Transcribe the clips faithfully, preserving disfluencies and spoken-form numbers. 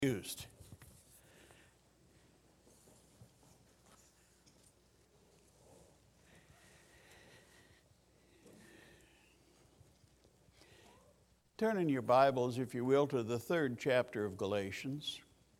used. Turn in your Bibles, if you will, to the third chapter of Galatians.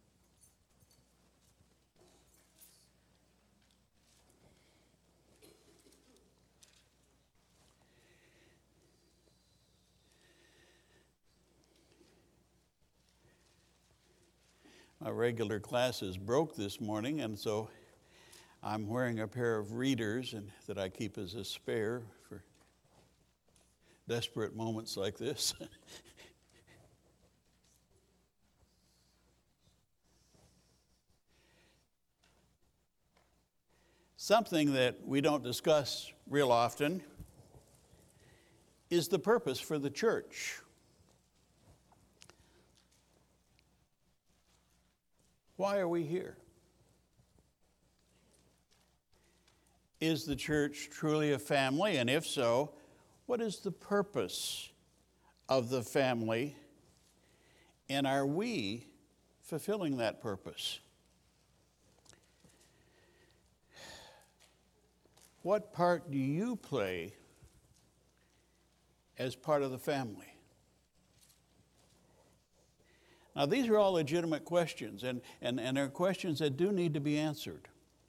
My regular classes broke this morning, and so I'm wearing a pair of readers and that I keep as a spare for desperate moments like this. Something that we don't discuss real often is the purpose for the church. Why are we here? Is the church truly a family? And if so, what is the purpose of the family? And are we fulfilling that purpose? What part do you play as part of the family? Now, these are all legitimate questions, and, and, and they're questions that do need to be answered.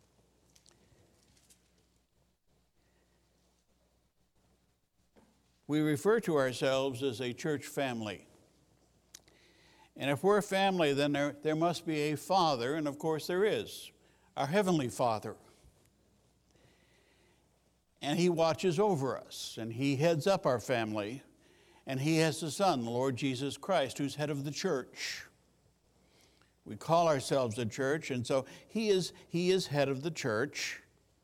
We refer to ourselves as a church family. And if we're a family, then there, there must be a Father, and of course there is, our Heavenly Father. And He watches over us, and He heads up our family. And He has a Son, the Lord Jesus Christ, who's head of the church. We call ourselves a church, and so He is, he is head of the church.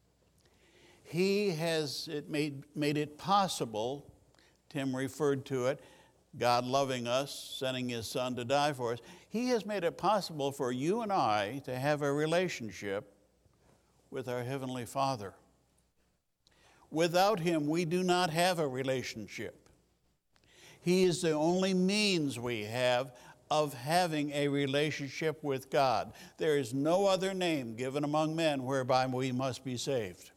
He has it made, made it possible, Tim referred to it, God loving us, sending His Son to die for us. He has made it possible for you and I to have a relationship with our Heavenly Father. Without Him, we do not have a relationship. He is the only means we have of having a relationship with God. There is no other name given among men whereby we must be saved.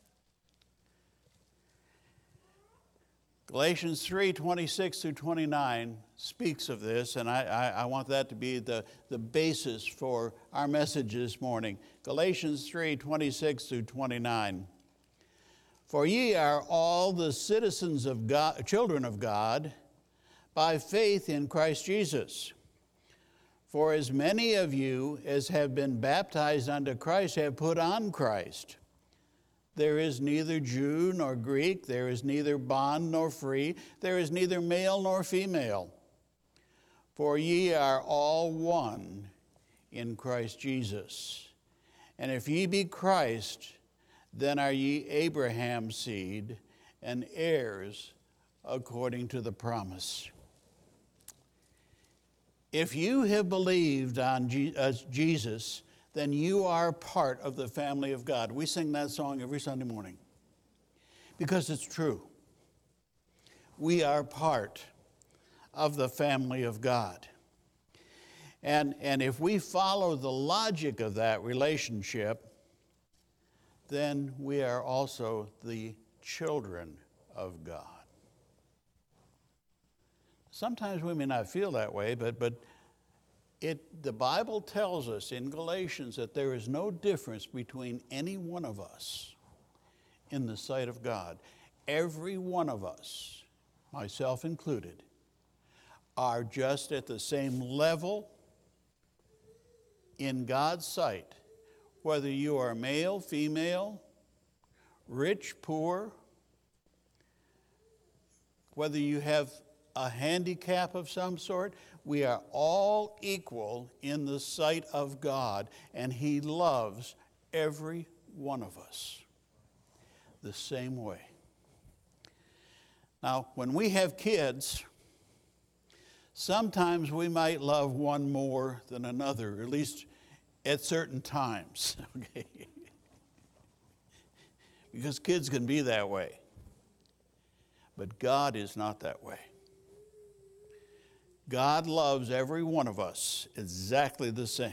Galatians three, twenty-six through twenty-nine speaks of this, and I, I, I want that to be the, the basis for our message this morning. Galatians three, twenty-six through twenty-nine. For ye are all the citizens of God, children of God, by faith in Christ Jesus. For as many of you as have been baptized unto Christ have put on Christ. There is neither Jew nor Greek, there is neither bond nor free, there is neither male nor female. For ye are all one in Christ Jesus. And if ye be Christ, then are ye Abraham's seed and heirs according to the promise. If you have believed on Jesus, then you are part of the family of God. We sing that song every Sunday morning because it's true. We are part of the family of God. And, and if we follow the logic of that relationship, then we are also the children of God. Sometimes we may not feel that way, but, but it, the Bible tells us in Galatians that there is no difference between any one of us in the sight of God. Every one of us, myself included, are just at the same level in God's sight, whether you are male, female, rich, poor, whether you have a handicap of some sort, we are all equal in the sight of God, and He loves every one of us the same way. Now, when we have kids, sometimes we might love one more than another, at least at certain times, okay? Because kids can be that way. But God is not that way. God loves every one of us exactly the same.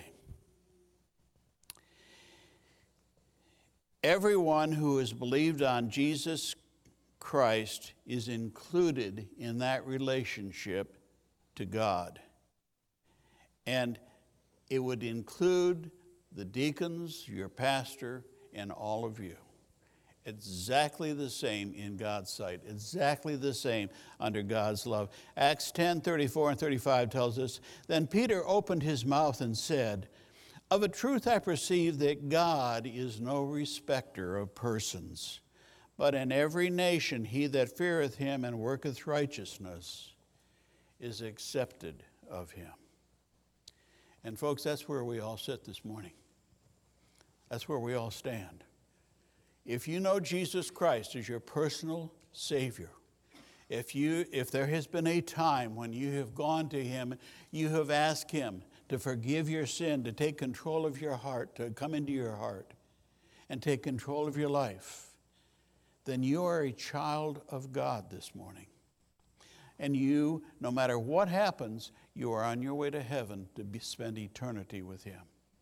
Everyone who has believed on Jesus Christ is included in that relationship to God. And it would include the deacons, your pastor, and all of you. Exactly the same in God's sight. Exactly the same under God's love. Acts ten, thirty-four and thirty-five tells us, "Then Peter opened his mouth and said, 'Of a truth I perceive that God is no respecter of persons, but in every nation he that feareth him and worketh righteousness is accepted of him.'" And folks, that's where we all sit this morning. That's where we all stand. If you know Jesus Christ as your personal Savior, if you if there has been a time when you have gone to him, you have asked him to forgive your sin, to take control of your heart, to come into your heart and take control of your life, then you are a child of God this morning. And you, no matter what happens, you are on your way to heaven to be, spend eternity with him.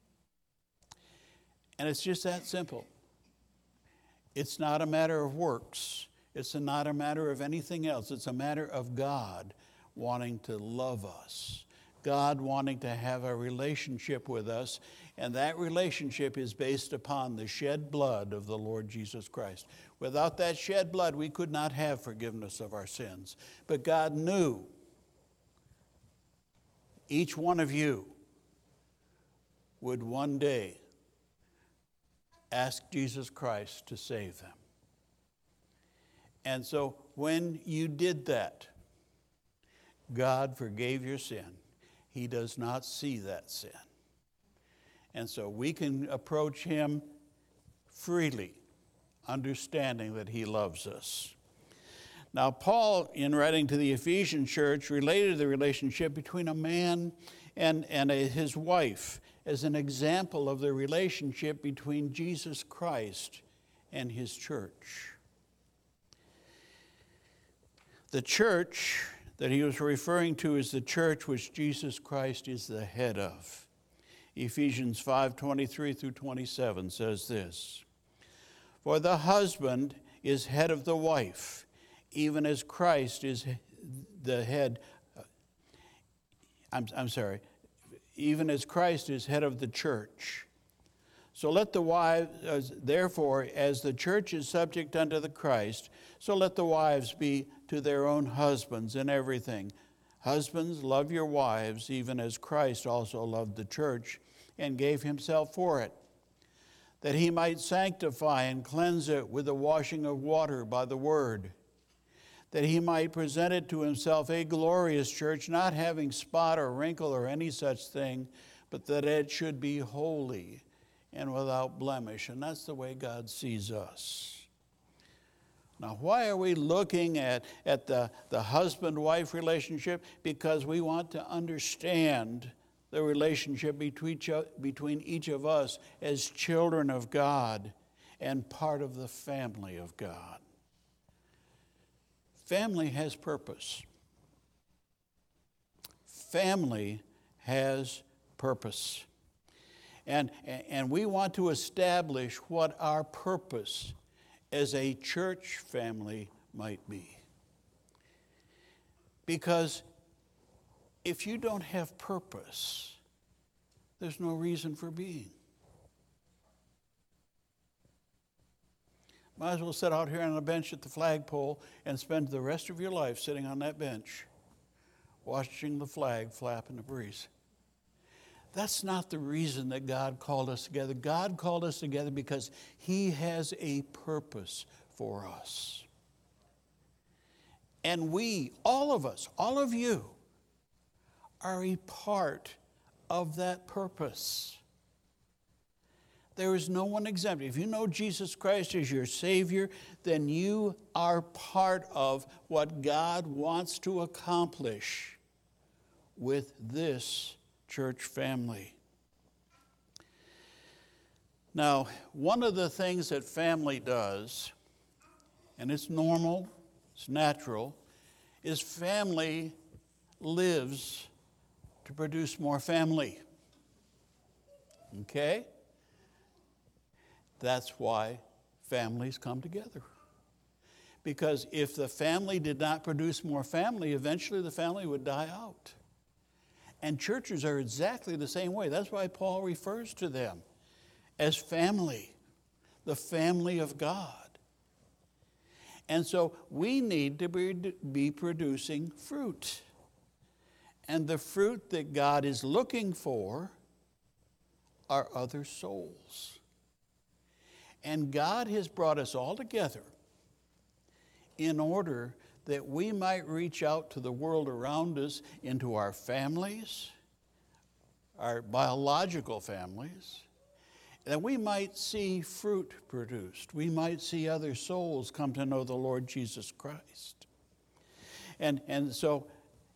And it's just that simple. It's not a matter of works. It's not a matter of anything else. It's a matter of God wanting to love us. God wanting to have a relationship with us. And that relationship is based upon the shed blood of the Lord Jesus Christ. Without that shed blood, we could not have forgiveness of our sins. But God knew each one of you would one day ask Jesus Christ to save them. And so when you did that, God forgave your sin. He does not see that sin. And so we can approach him freely, understanding that he loves us. Now, Paul, in writing to the Ephesian church, related the relationship between a man and, and a, his wife as an example of the relationship between Jesus Christ and his church. The church that he was referring to is the church which Jesus Christ is the head of. Ephesians five, twenty-three through twenty-seven says this, "For the husband is head of the wife, even as Christ is the head, I'm, I'm sorry, even as Christ is head of the church. So let the wives, therefore, as the church is subject unto the Christ, so let the wives be to their own husbands in everything. Husbands, love your wives, even as Christ also loved the church and gave himself for it, that he might sanctify and cleanse it with the washing of water by the word, that he might present it to himself a glorious church, not having spot or wrinkle or any such thing, but that it should be holy and without blemish." And that's the way God sees us. Now, why are we looking at, at the, the husband-wife relationship? Because we want to understand the relationship between each, between each of us as children of God and part of the family of God. Family has purpose. Family has purpose. And, and we want to establish what our purpose as a church family might be. Because if you don't have purpose, there's no reason for being. Might as well sit out here on a bench at the flagpole and spend the rest of your life sitting on that bench, watching the flag flap in the breeze. That's not the reason that God called us together. God called us together because he has a purpose for us. And we, all of us, all of you, are a part of that purpose. There is no one exempt. If you know Jesus Christ as your Savior, then you are part of what God wants to accomplish with this church family. Now, one of the things that family does, and it's normal, it's natural, is family lives to produce more family. Okay? That's why families come together. Because if the family did not produce more family, eventually the family would die out. And churches are exactly the same way. That's why Paul refers to them as family, the family of God. And so we need to be, be producing fruit. And the fruit that God is looking for are other souls. And God has brought us all together in order that we might reach out to the world around us, into our families, our biological families, that we might see fruit produced. We might see other souls come to know the Lord Jesus Christ. And, and so,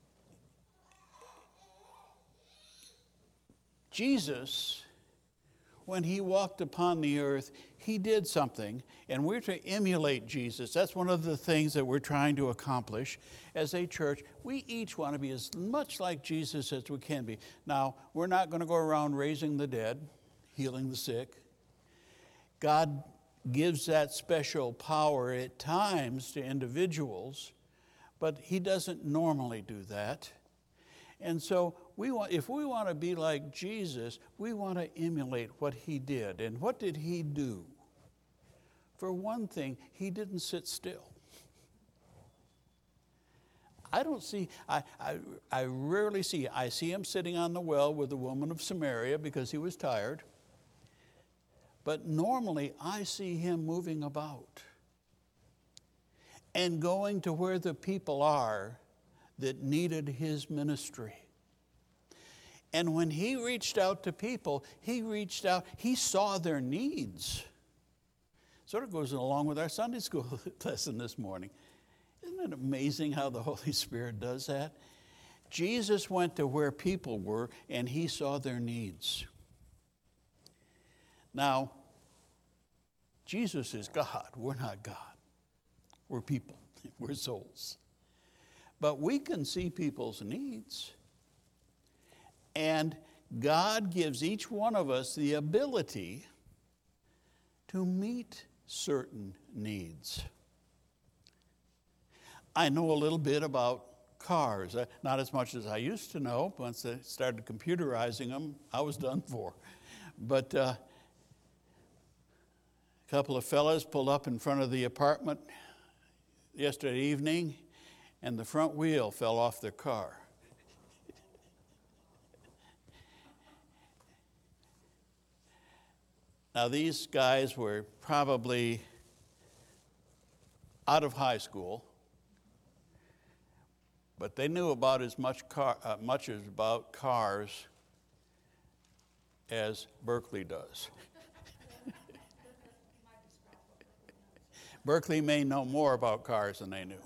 Jesus, when he walked upon the earth, he did something, and we're to emulate Jesus. That's one of the things that we're trying to accomplish as a church. We each want to be as much like Jesus as we can be. Now, we're not going to go around raising the dead, healing the sick. God gives that special power at times to individuals, but he doesn't normally do that. And so we want, if we want to be like Jesus, we want to emulate what he did. And what did he do? For one thing, he didn't sit still. I don't see, I, I, I rarely see, I see him sitting on the well with the woman of Samaria because he was tired. But normally I see him moving about and going to where the people are that needed his ministry. And when he reached out to people, he reached out, he saw their needs. Sort of goes along with our Sunday school lesson this morning. Isn't it amazing how the Holy Spirit does that? Jesus went to where people were and he saw their needs. Now, Jesus is God. We're not God. We're people. We're souls. But we can see people's needs. And God gives each one of us the ability to meet certain needs. I know a little bit about cars, not as much as I used to know. Once they started computerizing them, I was done for. But uh, a couple of fellas pulled up in front of the apartment yesterday evening, and the front wheel fell off their car. Now, these guys were probably out of high school, but they knew about as much, car, uh, much as about cars as Berkeley does. Berkeley may know more about cars than they knew.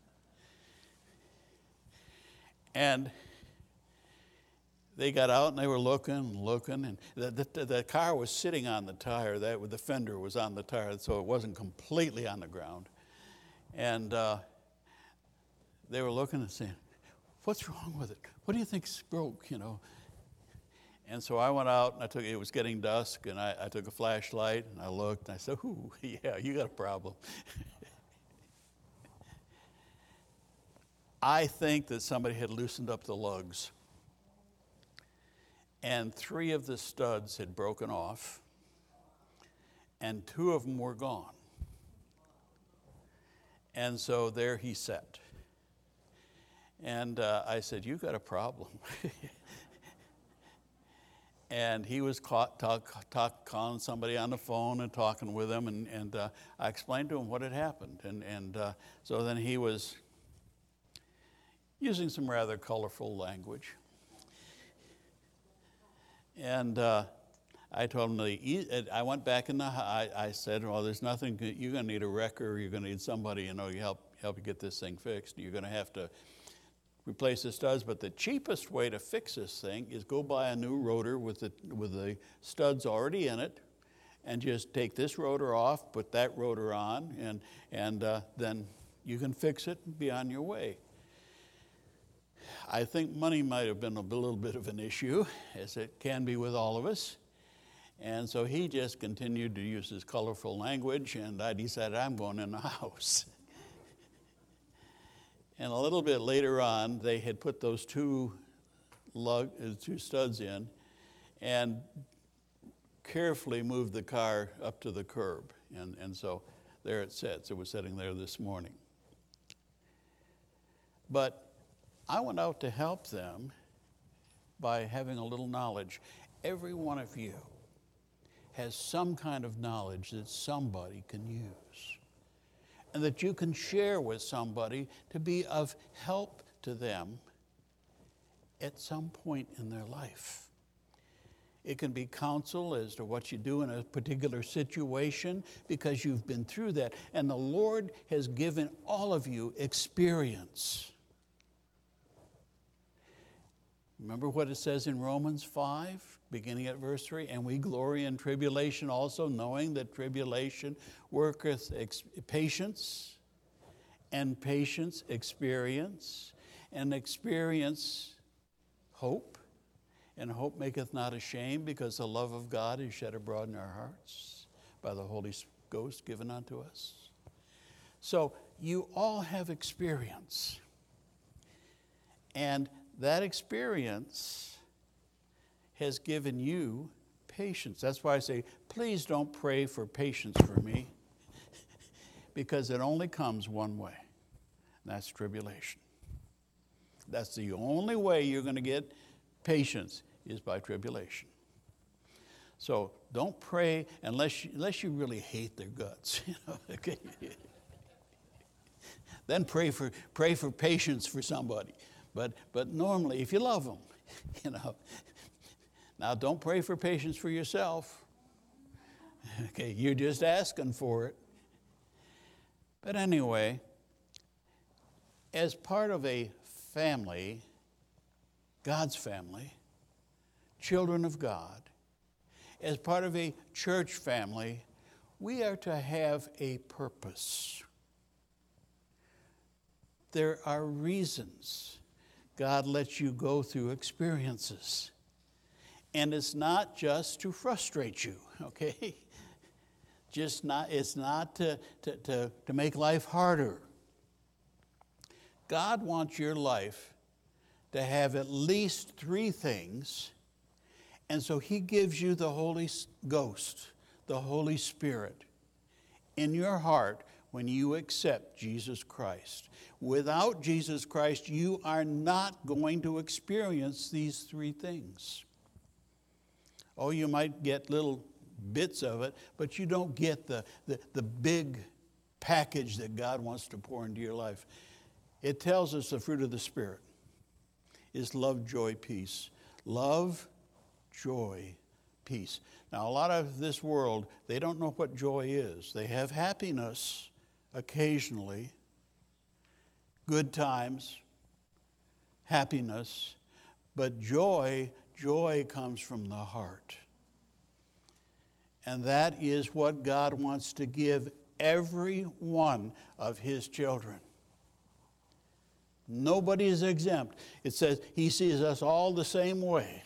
And they got out and they were looking and looking, and the, the, the car was sitting on the tire. That the fender was on the tire, so it wasn't completely on the ground. And uh, they were looking and saying, "What's wrong with it? What do you think's broke?" You know. And so I went out and I took. It was getting dusk, and I, I took a flashlight and I looked and I said, "Ooh, yeah, you got a problem." I think that somebody had loosened up the lugs. And three of the studs had broken off, and two of them were gone. And so there he sat. And uh, I said, "You got a problem." And he was caught talk, talk, calling somebody on the phone and talking with him, and, and uh, I explained to him what had happened. And, and uh, so then he was using some rather colorful language. And uh, I told him, the, I went back in the, I, I said, "Well, there's nothing, you're going to need a wrecker, you're going to need somebody, you know, you help, help you get this thing fixed. You're going to have to replace the studs, but the cheapest way to fix this thing is go buy a new rotor with the, with the studs already in it, and just take this rotor off, put that rotor on, and, and uh, then you can fix it and be on your way." I think money might have been a little bit of an issue, as it can be with all of us. And so he just continued to use his colorful language, and I decided I'm going in the house. And a little bit later on, they had put those two, lug, uh, two studs in and carefully moved the car up to the curb. And, and so there it sits. It was sitting there this morning. But I went out to help them by having a little knowledge. Every one of you has some kind of knowledge that somebody can use and that you can share with somebody to be of help to them at some point in their life. It can be counsel as to what you do in a particular situation because you've been through that. And the Lord has given all of you experience. Remember what it says in Romans five, beginning at verse three? And we glory in tribulation also, knowing that tribulation worketh ex- patience, and patience experience, and experience hope. And hope maketh not ashamed, because the love of God is shed abroad in our hearts by the Holy Ghost given unto us. So you all have experience. And that experience has given you patience. That's why I say, please don't pray for patience for me, because it only comes one way, and that's tribulation. That's the only way you're going to get patience, is by tribulation. So don't pray unless you, unless you really hate their guts. You know? Okay. Then pray for pray for patience for somebody. But but normally, if you love them, you know. Now don't pray for patience for yourself. Okay, you're just asking for it. But anyway, as part of a family, God's family, children of God, as part of a church family, we are to have a purpose. There are reasons God lets you go through experiences. And it's not just to frustrate you, okay? Just not, it's not to, to, to, to make life harder. God wants your life to have at least three things, and so he gives you the Holy Ghost, the Holy Spirit, in your heart when you accept Jesus Christ. Without Jesus Christ, you are not going to experience these three things. Oh, you might get little bits of it, but you don't get the, the, the big package that God wants to pour into your life. It tells us the fruit of the Spirit is love, joy, peace. Love, joy, peace. Now, a lot of this world, they don't know what joy is. They have happiness occasionally, good times, happiness, but joy, joy comes from the heart. And that is what God wants to give every one of his children. Nobody is exempt. It says he sees us all the same way.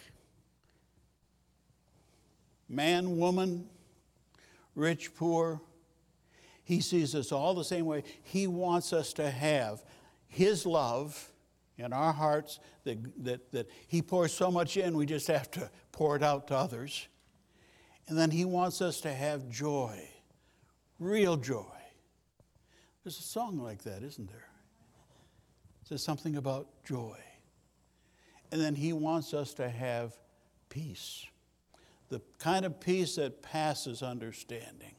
Man, woman, rich, poor. He sees us all the same way. He wants us to have his love in our hearts that, that, that he pours so much in, we just have to pour it out to others. And then he wants us to have joy, real joy. There's a song like that, isn't there? It says something about joy. And then he wants us to have peace, the kind of peace that passes understanding.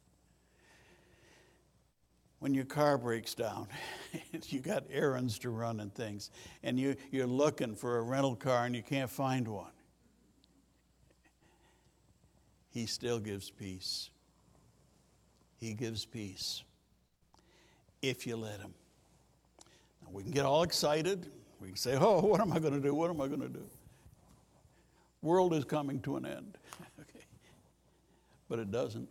When your car breaks down, you got errands to run and things, and you, you're looking for a rental car and you can't find one. He still gives peace. He gives peace if you let him. Now, we can get all excited. We can say, oh, what am I going to do? What am I going to do? World is coming to an end. Okay. But it doesn't.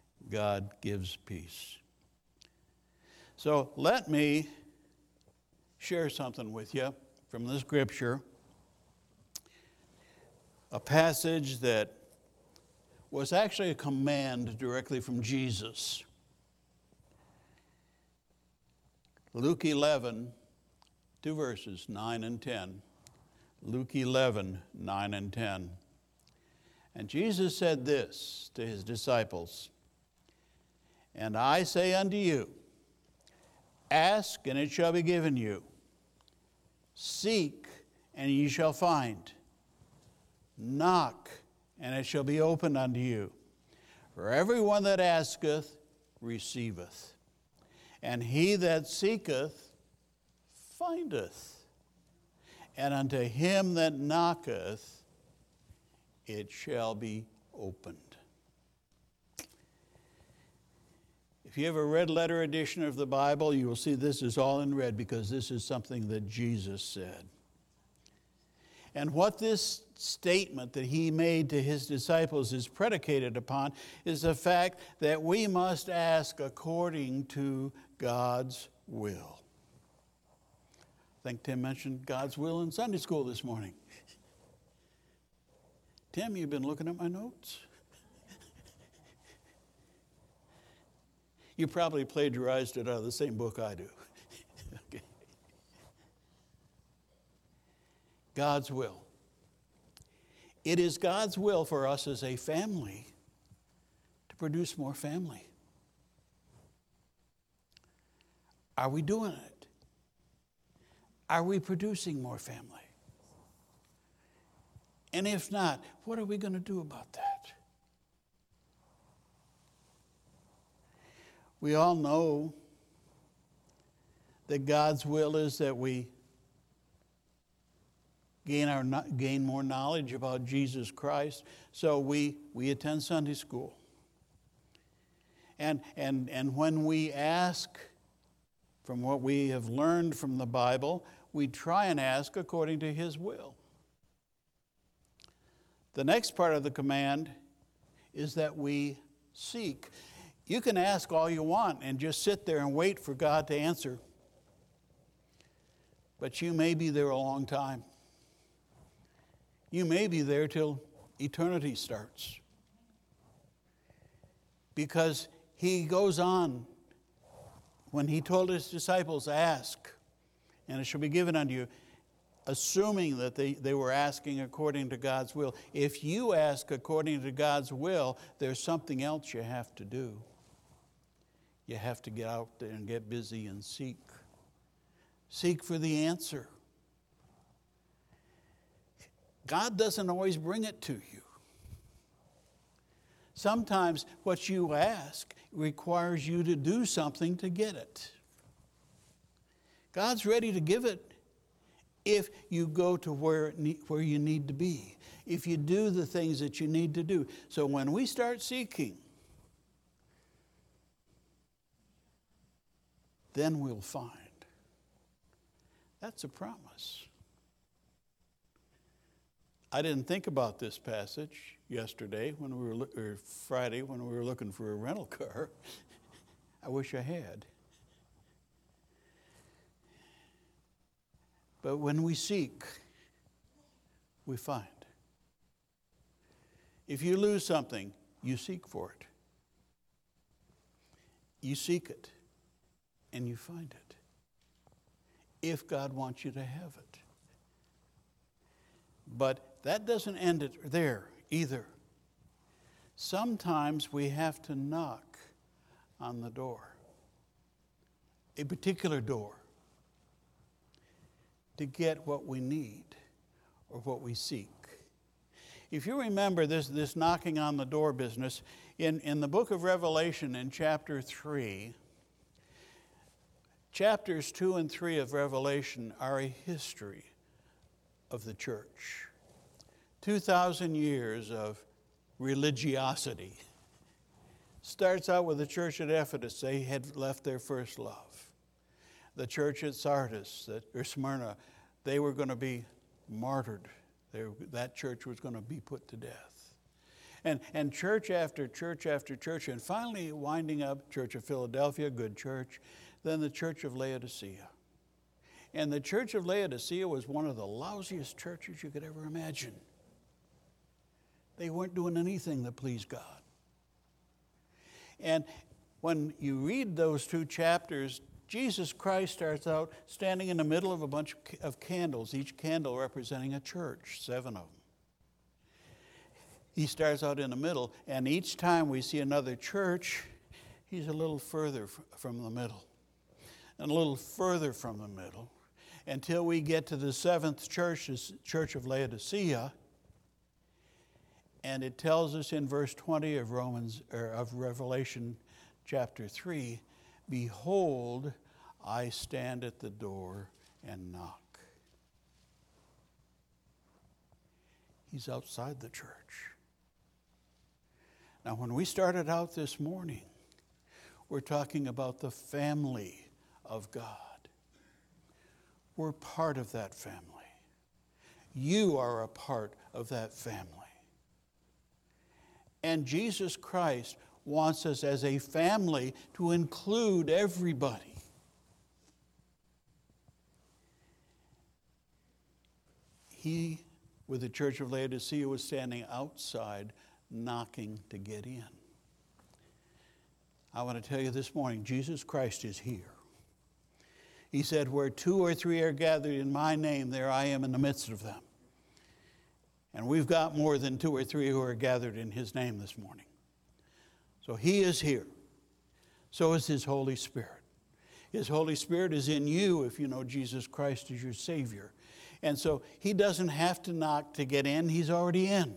God gives peace. So let me share something with you from the scripture. A passage that was actually a command directly from Jesus. Luke eleven, two verses, nine and ten. Luke eleven, nine and ten. And Jesus said this to his disciples, "And I say unto you, ask, and it shall be given you. Seek, and ye shall find. Knock, and it shall be opened unto you. For everyone that asketh receiveth, and he that seeketh findeth, and unto him that knocketh it shall be opened." If you have a red letter edition of the Bible, you will see this is all in red because this is something that Jesus said. And what this statement that he made to his disciples is predicated upon is the fact that we must ask according to God's will. I think Tim mentioned God's will in Sunday school this morning. Tim, you've been looking at my notes? You probably plagiarized it out of the same book I do. Okay. God's will. It is God's will for us as a family to produce more family. Are we doing it? Are we producing more family? And if not, what are we going to do about that? We all know that God's will is that we gain our gain more knowledge about Jesus Christ. So we we attend Sunday school. And and and when we ask from what we have learned from the Bible, we try and ask according to his will. The next part of the command is that we seek. You can ask all you want and just sit there and wait for God to answer. But you may be there a long time. You may be there till eternity starts. Because he goes on, when he told his disciples, ask, and it shall be given unto you, assuming that they, they were asking according to God's will. If you ask according to God's will, there's something else you have to do. You have to get out there and get busy and seek. Seek for the answer. God doesn't always bring it to you. Sometimes what you ask requires you to do something to get it. God's ready to give it if you go to where, where you need to be, if you do the things that you need to do. So when we start seeking, then we'll find. That's a promise. I didn't think about this passage yesterday when we were, or Friday when we were looking for a rental car. I wish I had. But when we seek, we find. If you lose something, you seek for it. You seek it, and you find it. If God wants you to have it. But that doesn't end it there either. Sometimes we have to knock on the door, a particular door, to get what we need or what we seek. If you remember this, this knocking on the door business, in, in the book of Revelation in chapter three, chapters two and three of Revelation are a history of the church. two thousand years of religiosity. Starts out with the church at Ephesus. They had left their first love. The church at Sardis, that, or Smyrna, they were going to be martyred. They, that church was going to be put to death. And, and church after church after church, and finally winding up, Church of Philadelphia, good church, then the Church of Laodicea. And the church of Laodicea was one of the lousiest churches you could ever imagine. They weren't doing anything that pleased God. And when you read those two chapters, Jesus Christ starts out standing in the middle of a bunch of candles, each candle representing a church, seven of them. He starts out in the middle, and each time we see another church, he's a little further from the middle, and a little further from the middle, until we get to the seventh church, the Church of Laodicea. And it tells us in verse twenty of Romans or of Revelation chapter three, behold, I stand at the door and knock. He's outside the church. Now, when we started out this morning, we're talking about the family of God. We're part of that family. You are a part of that family. And Jesus Christ wants us as a family to include everybody. He, with the Church of Laodicea, was standing outside knocking to get in. I want to tell you this morning, Jesus Christ is here. He said, where two or three are gathered in my name, there I am in the midst of them. And we've got more than two or three who are gathered in his name this morning. So he is here. So is his Holy Spirit. His Holy Spirit is in you if you know Jesus Christ as your Savior. And so he doesn't have to knock to get in. He's already in.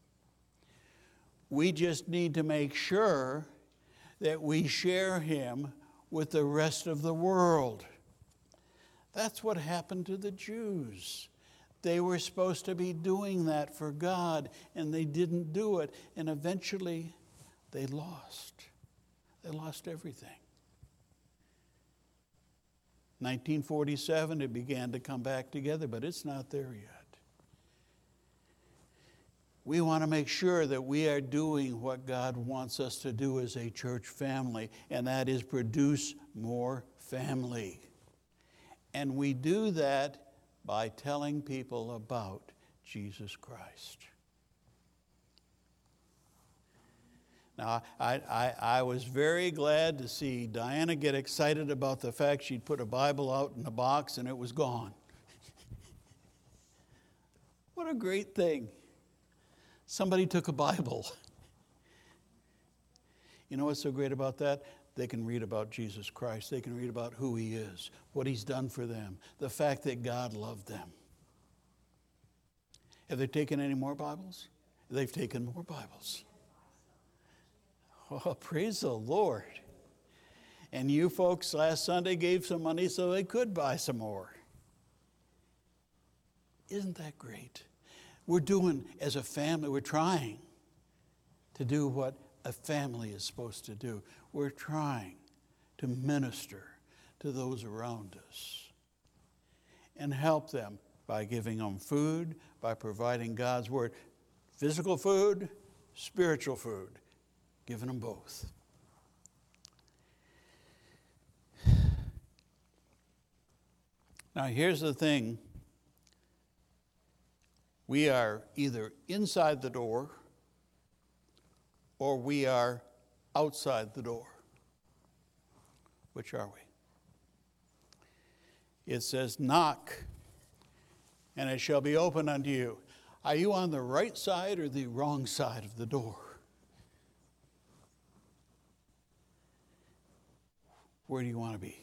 We just need to make sure that we share him with the rest of the world. That's what happened to the Jews. They were supposed to be doing that for God, and they didn't do it. And eventually, they lost. They lost everything. nineteen forty-seven, it began to come back together, but it's not there yet. We want to make sure that we are doing what God wants us to do as a church family, and that is produce more family. And we do that by telling people about Jesus Christ. Now, I, I, I was very glad to see Diana get excited about the fact she'd put a Bible out in a box and it was gone. What a great thing. Somebody took a Bible. You know what's so great about that? They can read about Jesus Christ. They can read about who he is, what he's done for them, the fact that God loved them. Have they taken any more Bibles? They've taken more Bibles. Oh, praise the Lord. And you folks last Sunday gave some money so they could buy some more. Isn't that great? We're doing, as a family, we're trying to do what a family is supposed to do. We're trying to minister to those around us and help them by giving them food, by providing God's word. Physical food, spiritual food, giving them both. Now here's the thing. We are either inside the door or we are outside the door. Which are we? It says, knock, and it shall be opened unto you. Are you on the right side or the wrong side of the door? Where do you want to be?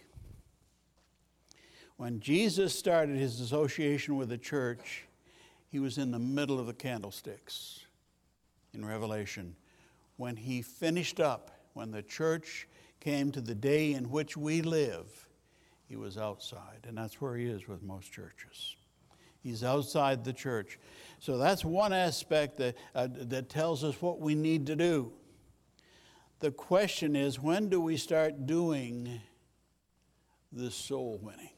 When Jesus started his association with the church, he was in the middle of the candlesticks in Revelation. When he finished up, when the church came to the day in which we live, he was outside. And that's where he is with most churches. He's outside the church. So that's one aspect that, uh, that tells us what we need to do. The question is, when do we start doing this soul winning?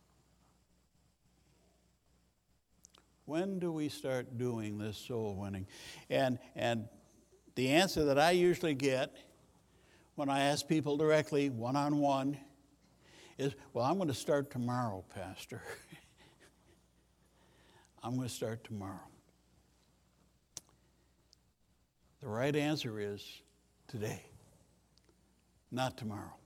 When do we start doing this soul winning? And, and the answer that I usually get when I ask people directly, one-on-one, is, well, I'm going to start tomorrow, Pastor. I'm going to start tomorrow. The right answer is today, not tomorrow.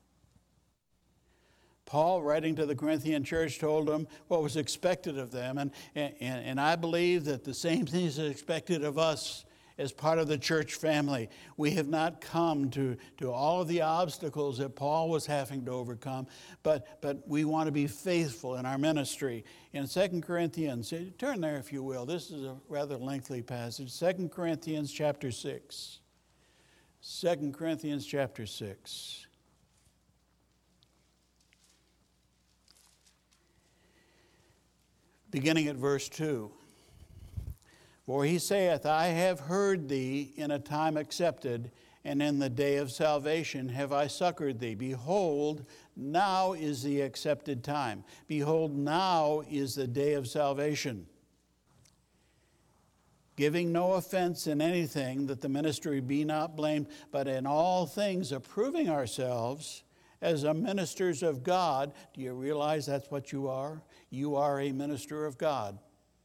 Paul, writing to the Corinthian church, told them what was expected of them. And, and, and I believe that the same thing is expected of us as part of the church family. We have not come to, to all of the obstacles that Paul was having to overcome, but, but we want to be faithful in our ministry. In Second Corinthians, turn there if you will. This is a rather lengthy passage. Second Corinthians chapter six. Second Corinthians chapter six. Beginning at verse two. For he saith, I have heard thee in a time accepted, and in the day of salvation have I succored thee. Behold, now is the accepted time. Behold, now is the day of salvation. Giving no offense in anything, that the ministry be not blamed, but in all things approving ourselves as a ministers of God. Do you realize that's what you are? You are a minister of God.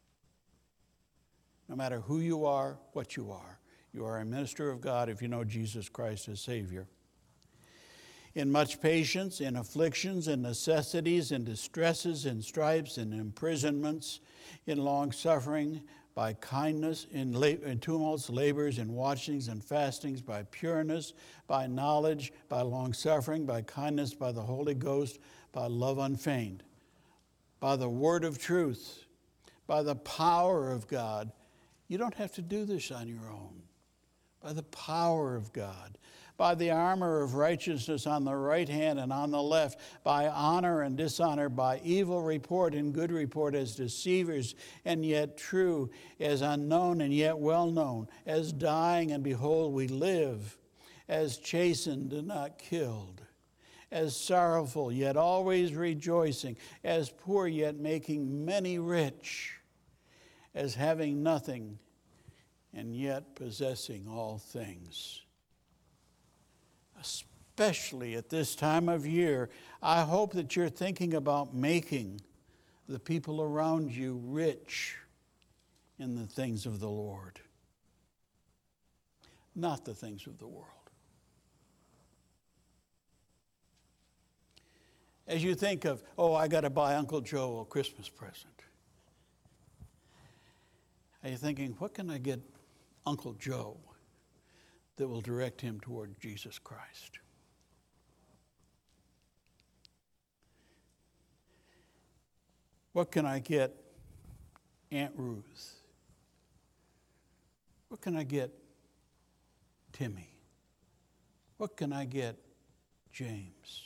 No matter who you are, what you are, you are a minister of God if you know Jesus Christ as Savior. In much patience, in afflictions, in necessities, in distresses, in stripes, in imprisonments, in long suffering, by kindness, in, la- in tumults, labors, in watchings and fastings, by pureness, by knowledge, by long suffering, by kindness, by the Holy Ghost, by love unfeigned, by the word of truth, by the power of God. You don't have to do this on your own. By the power of God, by the armor of righteousness on the right hand and on the left, by honor and dishonor, by evil report and good report, as deceivers and yet true, as unknown and yet well known, as dying and behold we live, as chastened and not killed, as sorrowful yet always rejoicing, as poor yet making many rich, as having nothing and yet possessing all things. Especially at this time of year, I hope that you're thinking about making the people around you rich in the things of the Lord, not the things of the world. As you think of, oh, I got to buy Uncle Joe a Christmas present, are you thinking, what can I get Uncle Joe that will direct him toward Jesus Christ? What can I get Aunt Ruth? What can I get Timmy? What can I get James?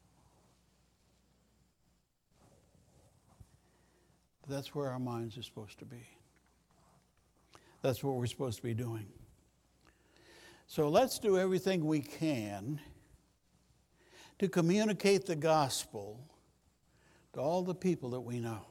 That's where our minds are supposed to be. That's what we're supposed to be doing. So let's do everything we can to communicate the gospel to all the people that we know.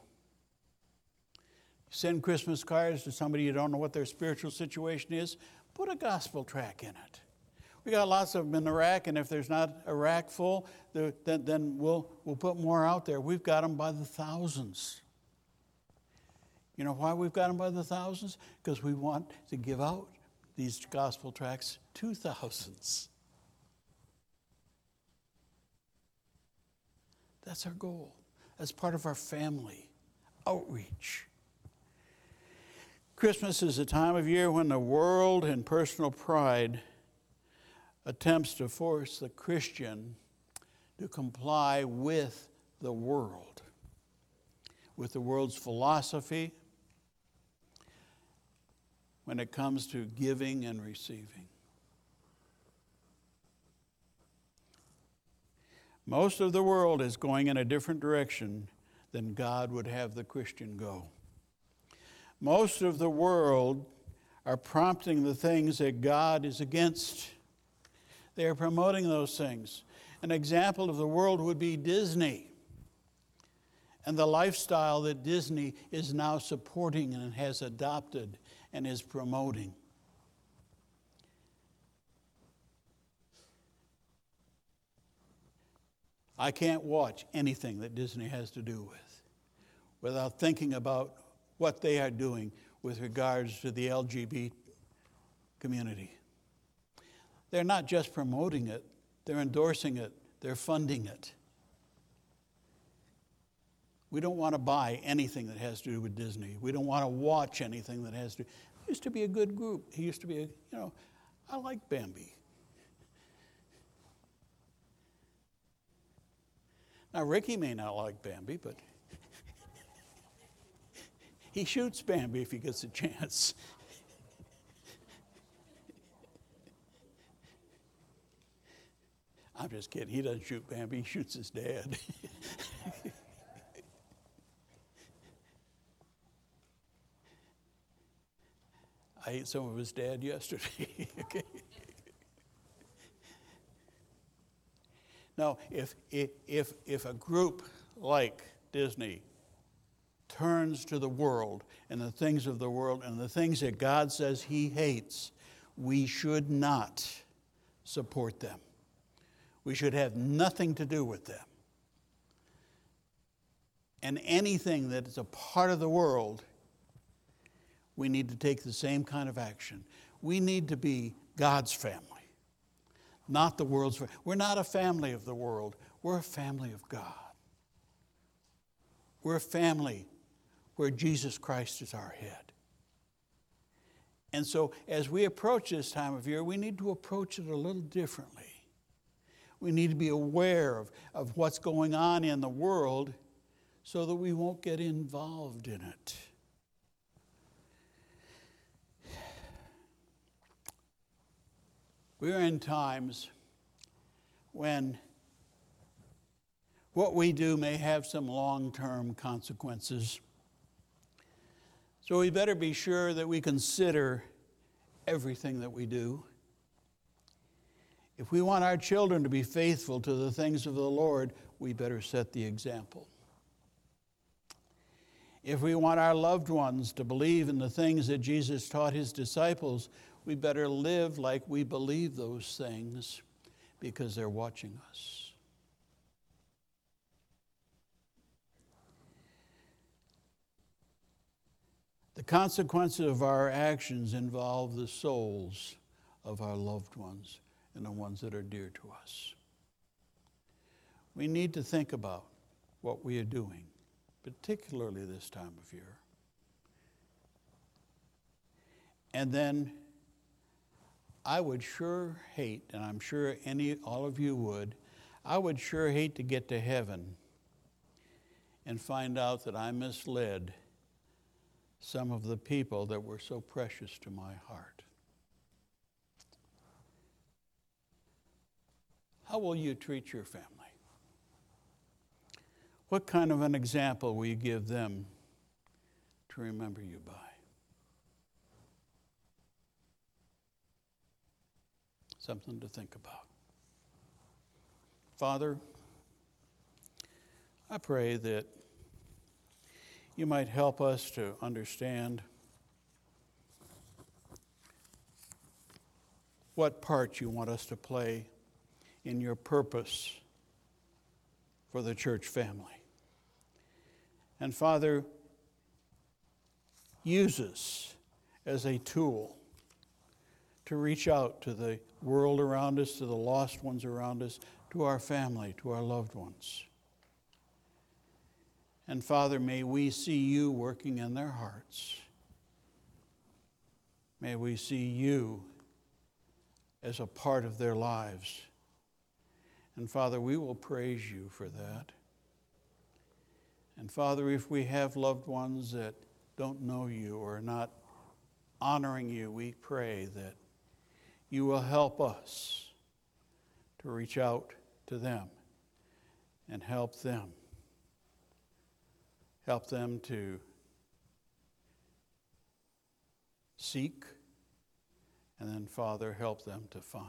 Send Christmas cards to somebody you don't know what their spiritual situation is, put a gospel tract in it. We got lots of them in the rack, and if there's not a rack full, then, then we'll, we'll put more out there. We've got them by the thousands. You know why we've got them by the thousands? Because we want to give out these gospel tracts to thousands. That's our goal. That's part of our family outreach. Christmas is a time of year when the world and personal pride attempts to force the Christian to comply with the world, with the world's philosophy, when it comes to giving and receiving. Most of the world is going in a different direction than God would have the Christian go. Most of the world are prompting the things that God is against. They are promoting those things. An example of the world would be Disney and the lifestyle that Disney is now supporting and has adopted and is promoting. I can't watch anything that Disney has to do with without thinking about what they are doing with regards to the L G B T community. They're not just promoting it, they're endorsing it, they're funding it. We don't want to buy anything that has to do with Disney. We don't want to watch anything that has to do. It used to be a good group. He used to be a, you know, I like Bambi. Now, Ricky may not like Bambi, but he shoots Bambi if he gets a chance. I'm just kidding. He doesn't shoot Bambi. He shoots his dad. I ate some of his dad yesterday. Okay. Now, if, if, if a group like Disney turns to the world and the things of the world and the things that God says he hates, we should not support them. We should have nothing to do with them. And anything that is a part of the world, we need to take the same kind of action. We need to be God's family, not the world's family. We're not a family of the world. We're a family of God. We're a family where Jesus Christ is our head. And so as we approach this time of year, we need to approach it a little differently. We need to be aware of, of what's going on in the world so that we won't get involved in it. We're in times when what we do may have some long-term consequences. So we better be sure that we consider everything that we do. If we want our children to be faithful to the things of the Lord, we better set the example. If we want our loved ones to believe in the things that Jesus taught his disciples, we better live like we believe those things because they're watching us. The consequences of our actions involve the souls of our loved ones and the ones that are dear to us. We need to think about what we are doing, particularly this time of year. And then I would sure hate, and I'm sure any all of you would, I would sure hate to get to heaven and find out that I misled some of the people that were so precious to my heart. How will you treat your family? What kind of an example will you give them to remember you by? Something to think about. Father, I pray that you might help us to understand what part you want us to play in your purpose for the church family. And Father, use us as a tool to reach out to the world around us, to the lost ones around us, to our family, to our loved ones. And Father, may we see you working in their hearts. May we see you as a part of their lives. And Father, we will praise you for that. And Father, if we have loved ones that don't know you or are not honoring you, we pray that you will help us to reach out to them and help them. Help them to seek, and then, Father, help them to find.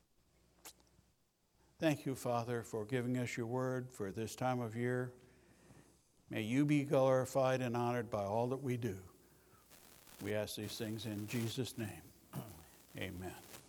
Thank you, Father, for giving us your word for this time of year. May you be glorified and honored by all that we do. We ask these things in Jesus' name. Amen.